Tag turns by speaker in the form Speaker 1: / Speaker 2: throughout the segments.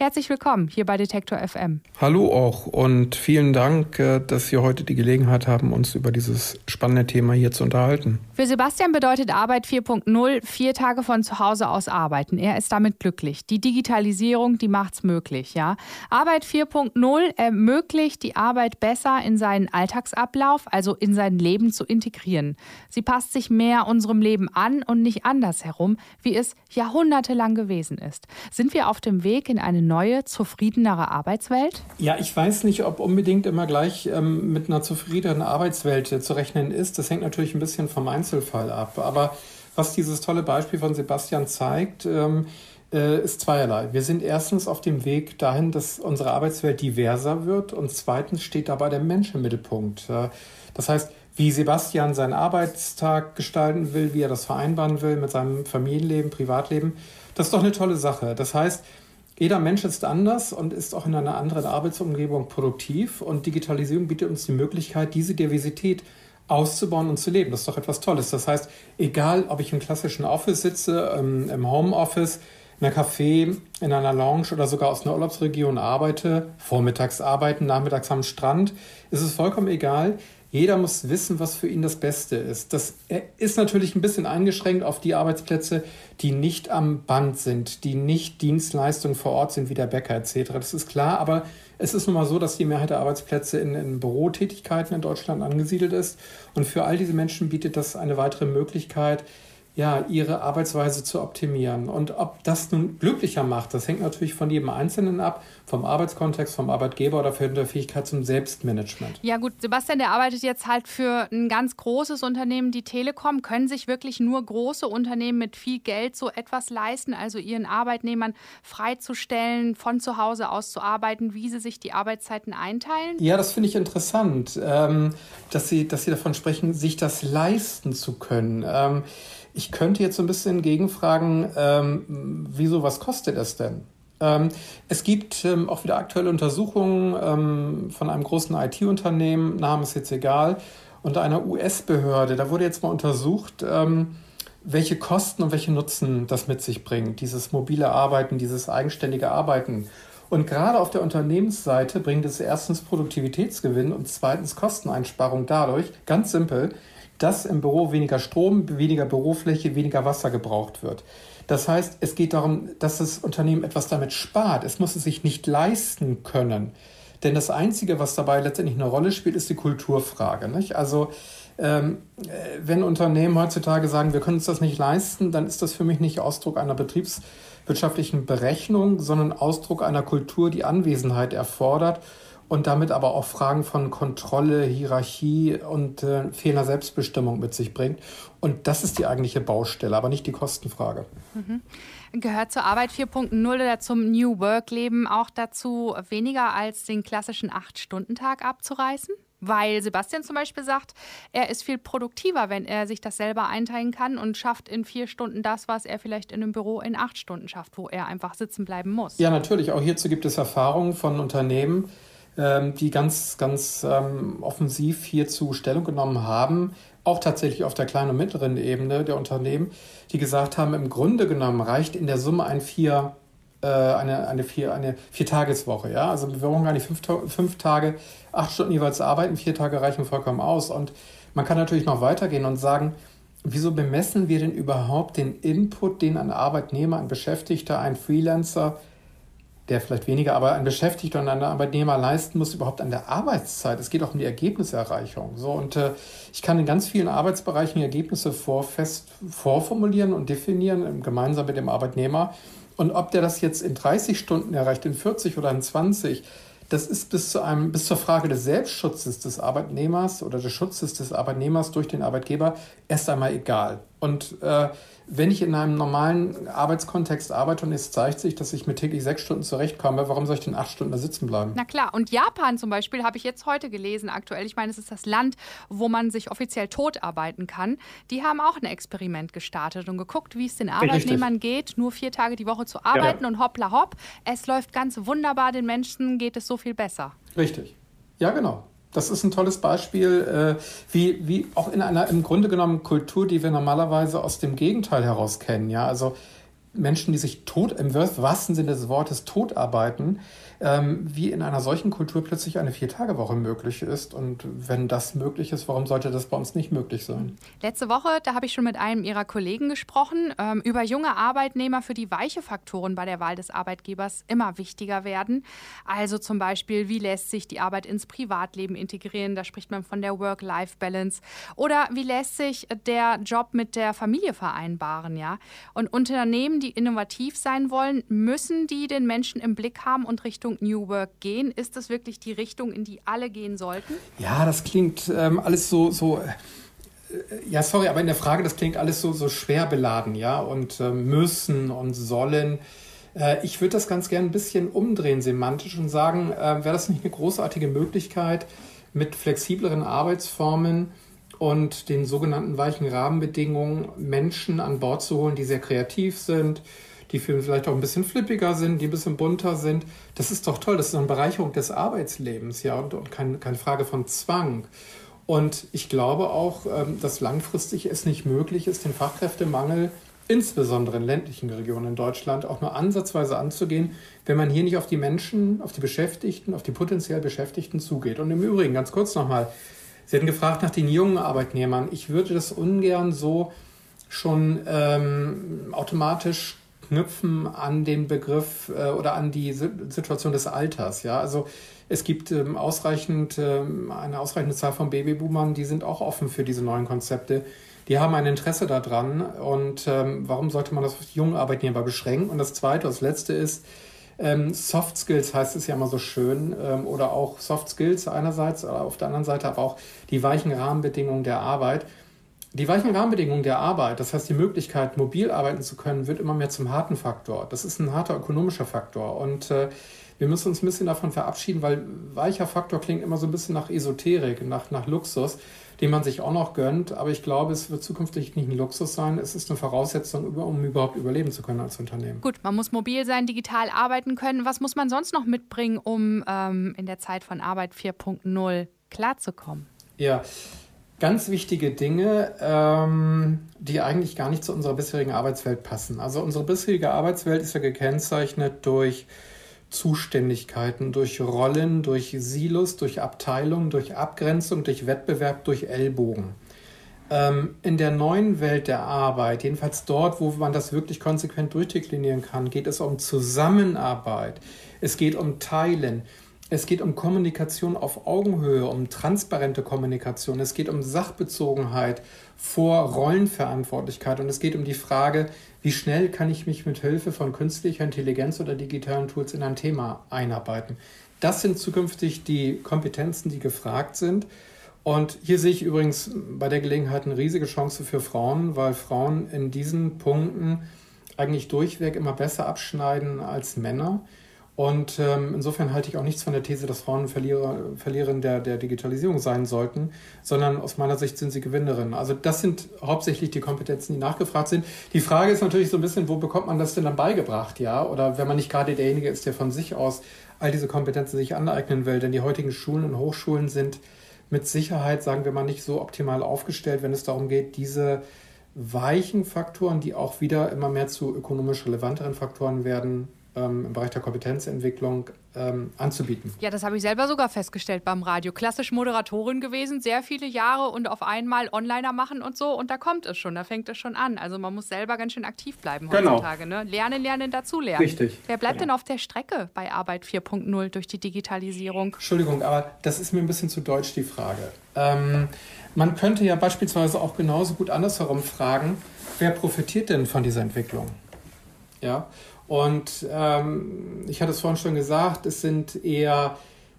Speaker 1: Herzlich willkommen hier bei Detektor FM.
Speaker 2: Hallo auch und vielen Dank, dass wir heute die Gelegenheit haben, uns über dieses spannende Thema hier zu unterhalten.
Speaker 1: Für Sebastian bedeutet Arbeit 4.0 4 Tage von zu Hause aus arbeiten. Er ist damit glücklich. Die Digitalisierung, die macht's möglich, ja. Arbeit 4.0 ermöglicht die Arbeit besser in seinen Alltagsablauf, also in sein Leben zu integrieren. Sie passt sich mehr unserem Leben an und nicht andersherum, wie es jahrhundertelang gewesen ist. Sind wir auf dem Weg in eine neue, zufriedenere Arbeitswelt?
Speaker 2: Ja, ich weiß nicht, ob unbedingt immer gleich mit einer zufriedenen Arbeitswelt zu rechnen ist. Das hängt natürlich ein bisschen vom Einzelfall ab. Aber was dieses tolle Beispiel von Sebastian zeigt, ist zweierlei. Wir sind erstens auf dem Weg dahin, dass unsere Arbeitswelt diverser wird und zweitens steht dabei der Mensch im Mittelpunkt. Das heißt, wie Sebastian seinen Arbeitstag gestalten will, wie er das vereinbaren will mit seinem Familienleben, Privatleben, das ist doch eine tolle Sache. Das heißt, jeder Mensch ist anders und ist auch in einer anderen Arbeitsumgebung produktiv und Digitalisierung bietet uns die Möglichkeit, diese Diversität auszubauen und zu leben. Das ist doch etwas Tolles. Das heißt, egal, ob ich im klassischen Office sitze, im Homeoffice, in einem Café, in einer Lounge oder sogar aus einer Urlaubsregion arbeite, vormittags arbeiten, nachmittags am Strand, ist es vollkommen egal. Jeder muss wissen, was für ihn das Beste ist. Das ist natürlich ein bisschen eingeschränkt auf die Arbeitsplätze, die nicht am Band sind, die nicht Dienstleistungen vor Ort sind, wie der Bäcker etc. Das ist klar, aber es ist nun mal so, dass die Mehrheit der Arbeitsplätze in Bürotätigkeiten in Deutschland angesiedelt ist. Und für all diese Menschen bietet das eine weitere Möglichkeit, ja, ihre Arbeitsweise zu optimieren. Und ob das nun glücklicher macht, das hängt natürlich von jedem Einzelnen ab, vom Arbeitskontext, vom Arbeitgeber oder von der Fähigkeit zum Selbstmanagement.
Speaker 1: Ja gut, Sebastian, der arbeitet jetzt halt für ein ganz großes Unternehmen, die Telekom. Können sich wirklich nur große Unternehmen mit viel Geld so etwas leisten, also ihren Arbeitnehmern freizustellen, von zu Hause aus zu arbeiten, wie sie sich die Arbeitszeiten einteilen?
Speaker 2: Ja, das finde ich interessant, dass Sie davon sprechen, sich das leisten zu können. Ich könnte jetzt so ein bisschen gegenfragen, wieso, was kostet es denn? Es gibt auch wieder aktuelle Untersuchungen von einem großen IT-Unternehmen, Name ist jetzt egal, und einer US-Behörde. Da wurde jetzt mal untersucht, welche Kosten und welche Nutzen das mit sich bringt, dieses mobile Arbeiten, dieses eigenständige Arbeiten. Und gerade auf der Unternehmensseite bringt es erstens Produktivitätsgewinn und zweitens Kosteneinsparung dadurch, ganz simpel, dass im Büro weniger Strom, weniger Bürofläche, weniger Wasser gebraucht wird. Das heißt, es geht darum, dass das Unternehmen etwas damit spart. Es muss es sich nicht leisten können. Denn das Einzige, was dabei letztendlich eine Rolle spielt, ist die Kulturfrage, nicht? Also wenn Unternehmen heutzutage sagen, wir können uns das nicht leisten, dann ist das für mich nicht Ausdruck einer betriebswirtschaftlichen Berechnung, sondern Ausdruck einer Kultur, die Anwesenheit erfordert und damit aber auch Fragen von Kontrolle, Hierarchie und fehlender Selbstbestimmung mit sich bringt. Und das ist die eigentliche Baustelle, aber nicht die Kostenfrage.
Speaker 1: Mhm. Gehört zur Arbeit 4.0 oder zum New Work-Leben auch dazu, weniger als den klassischen 8-Stunden-Tag abzureißen? Weil Sebastian zum Beispiel sagt, er ist viel produktiver, wenn er sich das selber einteilen kann und schafft in 4 Stunden das, was er vielleicht in einem Büro in 8 Stunden schafft, wo er einfach sitzen bleiben muss.
Speaker 2: Ja, natürlich. Auch hierzu gibt es Erfahrungen von Unternehmen, die ganz offensiv hierzu Stellung genommen haben, auch tatsächlich auf der kleinen und mittleren Ebene der Unternehmen, die gesagt haben, im Grunde genommen reicht in der Summe eine 4-Tageswoche. Ja? Also wir brauchen gar nicht 5 Tage, 8 Stunden jeweils arbeiten, 4 Tage reichen vollkommen aus. Und man kann natürlich noch weitergehen und sagen, wieso bemessen wir denn überhaupt den Input, den ein Arbeitnehmer, ein Beschäftigter, ein Freelancer, der vielleicht weniger, aber ein Beschäftigter und ein Arbeitnehmer leisten muss, überhaupt an der Arbeitszeit. Es geht auch um die Ergebniserreichung. So, und ich kann in ganz vielen Arbeitsbereichen Ergebnisse vorformulieren und definieren, gemeinsam mit dem Arbeitnehmer. Und ob der das jetzt in 30 Stunden erreicht, in 40 oder in 20, das ist bis zur Frage des Selbstschutzes des Arbeitnehmers oder des Schutzes des Arbeitnehmers durch den Arbeitgeber erst einmal egal. Und wenn ich in einem normalen Arbeitskontext arbeite und es zeigt sich, dass ich mit täglich 6 Stunden zurechtkomme, warum soll ich denn 8 Stunden da sitzen bleiben?
Speaker 1: Na klar, und Japan zum Beispiel habe ich jetzt heute gelesen aktuell. Ich meine, es ist das Land, wo man sich offiziell tot arbeiten kann. Die haben auch ein Experiment gestartet und geguckt, wie es den Arbeitnehmern geht, nur 4 Tage die Woche zu arbeiten und hoppla hopp. Es läuft ganz wunderbar, den Menschen geht es so viel besser.
Speaker 2: Richtig, ja genau. Das ist ein tolles Beispiel, wie auch in einer im Grunde genommen Kultur, die wir normalerweise aus dem Gegenteil heraus kennen. Ja? Also Menschen, die sich im wahrsten Sinne des Wortes totarbeiten, wie in einer solchen Kultur plötzlich eine 4-Tage-Woche möglich ist. Und wenn das möglich ist, warum sollte das bei uns nicht möglich sein?
Speaker 1: Letzte Woche, da habe ich schon mit einem Ihrer Kollegen gesprochen, über junge Arbeitnehmer, für die weiche Faktoren bei der Wahl des Arbeitgebers immer wichtiger werden. Also zum Beispiel, wie lässt sich die Arbeit ins Privatleben integrieren? Da spricht man von der Work-Life-Balance. Oder wie lässt sich der Job mit der Familie vereinbaren? Ja? Und Unternehmen, die innovativ sein wollen, müssen die den Menschen im Blick haben und Richtung New Work gehen? Ist das wirklich die Richtung, in die alle gehen sollten?
Speaker 2: Ja, das klingt alles so ja, sorry, aber in der Frage, das klingt alles so schwer beladen, ja, und müssen und sollen. Ich würde das ganz gern ein bisschen umdrehen semantisch und sagen, wäre das nicht eine großartige Möglichkeit, mit flexibleren Arbeitsformen und den sogenannten weichen Rahmenbedingungen Menschen an Bord zu holen, die sehr kreativ sind, die vielleicht auch ein bisschen flippiger sind, die ein bisschen bunter sind. Das ist doch toll, das ist eine Bereicherung des Arbeitslebens, ja, und keine Frage von Zwang. Und ich glaube auch, dass langfristig es nicht möglich ist, den Fachkräftemangel insbesondere in ländlichen Regionen in Deutschland auch nur ansatzweise anzugehen, wenn man hier nicht auf die Menschen, auf die Beschäftigten, auf die potenziell Beschäftigten zugeht. Und im Übrigen, ganz kurz nochmal, Sie hatten gefragt nach den jungen Arbeitnehmern. Ich würde das ungern so schon automatisch knüpfen an den Begriff oder an die Situation des Alters. Ja? Also es gibt eine ausreichende Zahl von Babyboomern, die sind auch offen für diese neuen Konzepte. Die haben ein Interesse daran. Und warum sollte man das auf die jungen Arbeitnehmer beschränken? Und das Zweite, das Letzte ist, Soft Skills heißt es ja immer so schön, oder auch Soft Skills einerseits, auf der anderen Seite aber auch die weichen Rahmenbedingungen der Arbeit. Die weichen Rahmenbedingungen der Arbeit, das heißt die Möglichkeit, mobil arbeiten zu können, wird immer mehr zum harten Faktor. Das ist ein harter ökonomischer Faktor und wir müssen uns ein bisschen davon verabschieden, weil weicher Faktor klingt immer so ein bisschen nach Esoterik, nach Luxus, den man sich auch noch gönnt. Aber ich glaube, es wird zukünftig nicht ein Luxus sein. Es ist eine Voraussetzung, um überhaupt überleben zu können als Unternehmen.
Speaker 1: Gut, man muss mobil sein, digital arbeiten können. Was muss man sonst noch mitbringen, um in der Zeit von Arbeit 4.0 klarzukommen?
Speaker 2: Ja, ganz wichtige Dinge, die eigentlich gar nicht zu unserer bisherigen Arbeitswelt passen. Also unsere bisherige Arbeitswelt ist ja gekennzeichnet durch Zuständigkeiten, durch Rollen, durch Silos, durch Abteilungen, durch Abgrenzung, durch Wettbewerb, durch Ellbogen. In der neuen Welt der Arbeit, jedenfalls dort, wo man das wirklich konsequent durchdeklinieren kann, geht es um Zusammenarbeit, es geht um Teilen, es geht um Kommunikation auf Augenhöhe, um transparente Kommunikation, es geht um Sachbezogenheit vor Rollenverantwortlichkeit und es geht um die Frage, wie schnell kann ich mich mit Hilfe von künstlicher Intelligenz oder digitalen Tools in ein Thema einarbeiten. Das sind zukünftig die Kompetenzen, die gefragt sind. Und hier sehe ich übrigens bei der Gelegenheit eine riesige Chance für Frauen, weil Frauen in diesen Punkten eigentlich durchweg immer besser abschneiden als Männer. Und insofern halte ich auch nichts von der These, dass Frauen Verliererin der Digitalisierung sein sollten, sondern aus meiner Sicht sind sie Gewinnerinnen. Also das sind hauptsächlich die Kompetenzen, die nachgefragt sind. Die Frage ist natürlich so ein bisschen, wo bekommt man das denn dann beigebracht, ja? Oder wenn man nicht gerade derjenige ist, der von sich aus all diese Kompetenzen sich aneignen will. Denn die heutigen Schulen und Hochschulen sind mit Sicherheit, sagen wir mal, nicht so optimal aufgestellt, wenn es darum geht, diese weichen Faktoren, die auch wieder immer mehr zu ökonomisch relevanteren Faktoren werden, im Bereich der Kompetenzentwicklung anzubieten.
Speaker 1: Ja, das habe ich selber sogar festgestellt beim Radio. Klassisch Moderatorin gewesen, sehr viele Jahre und auf einmal Onliner machen und so. Und da kommt es schon, da fängt es schon an. Also man muss selber ganz schön aktiv bleiben heutzutage. Genau. Ne? Lernen, dazulernen.
Speaker 2: Richtig.
Speaker 1: Wer bleibt denn auf der Strecke bei Arbeit 4.0 durch die Digitalisierung?
Speaker 2: Entschuldigung, aber das ist mir ein bisschen zu deutsch, die Frage. Man könnte ja beispielsweise auch genauso gut andersherum fragen, wer profitiert denn von dieser Entwicklung? Ja. Und ich hatte es vorhin schon gesagt, es sind eher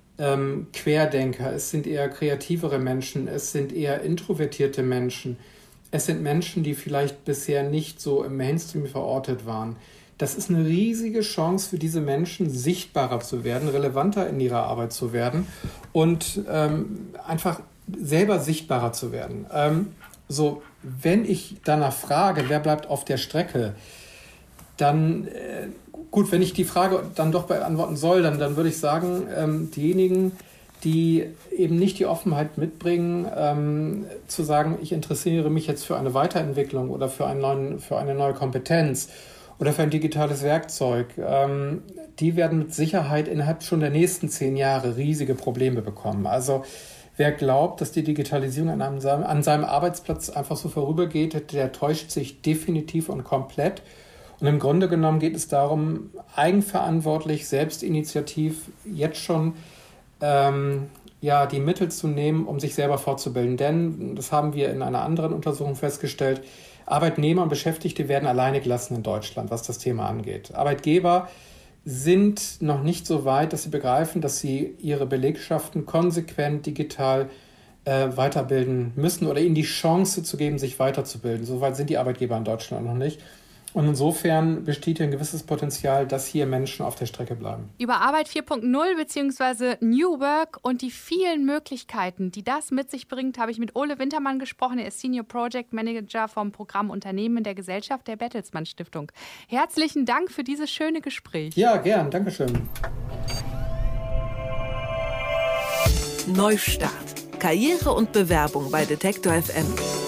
Speaker 2: Querdenker, es sind eher kreativere Menschen, es sind eher introvertierte Menschen, es sind Menschen, die vielleicht bisher nicht so im Mainstream verortet waren. Das ist eine riesige Chance für diese Menschen, sichtbarer zu werden, relevanter in ihrer Arbeit zu werden und einfach selber sichtbarer zu werden. Wenn ich danach frage, wer bleibt auf der Strecke, dann, gut, wenn ich die Frage dann doch beantworten soll, dann würde ich sagen, diejenigen, die eben nicht die Offenheit mitbringen, zu sagen, ich interessiere mich jetzt für eine Weiterentwicklung oder für eine neue Kompetenz oder für ein digitales Werkzeug, die werden mit Sicherheit innerhalb schon der nächsten 10 Jahre riesige Probleme bekommen. Also wer glaubt, dass die Digitalisierung an seinem Arbeitsplatz einfach so vorübergeht, der täuscht sich definitiv und komplett. Und im Grunde genommen geht es darum, eigenverantwortlich, selbstinitiativ jetzt schon die Mittel zu nehmen, um sich selber fortzubilden. Denn, das haben wir in einer anderen Untersuchung festgestellt, Arbeitnehmer und Beschäftigte werden alleine gelassen in Deutschland, was das Thema angeht. Arbeitgeber sind noch nicht so weit, dass sie begreifen, dass sie ihre Belegschaften konsequent digital weiterbilden müssen oder ihnen die Chance zu geben, sich weiterzubilden. So weit sind die Arbeitgeber in Deutschland noch nicht. Und insofern besteht hier ein gewisses Potenzial, dass hier Menschen auf der Strecke bleiben.
Speaker 1: Über Arbeit 4.0 bzw. New Work und die vielen Möglichkeiten, die das mit sich bringt, habe ich mit Ole Wintermann gesprochen. Er ist Senior Project Manager vom Programm Unternehmen der Gesellschaft der Bertelsmann Stiftung. Herzlichen Dank für dieses schöne Gespräch.
Speaker 2: Ja, gern. Dankeschön.
Speaker 3: Neustart. Karriere und Bewerbung bei Detektor FM.